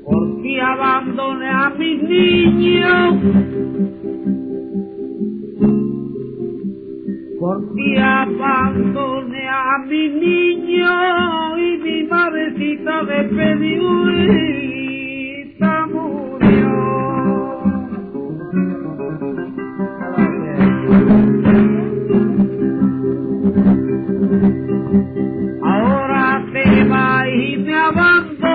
porque abandoné a mis niños, porque abandoné a mis niños y mi madrecita despedida murió. Ahora te vas y me abandonas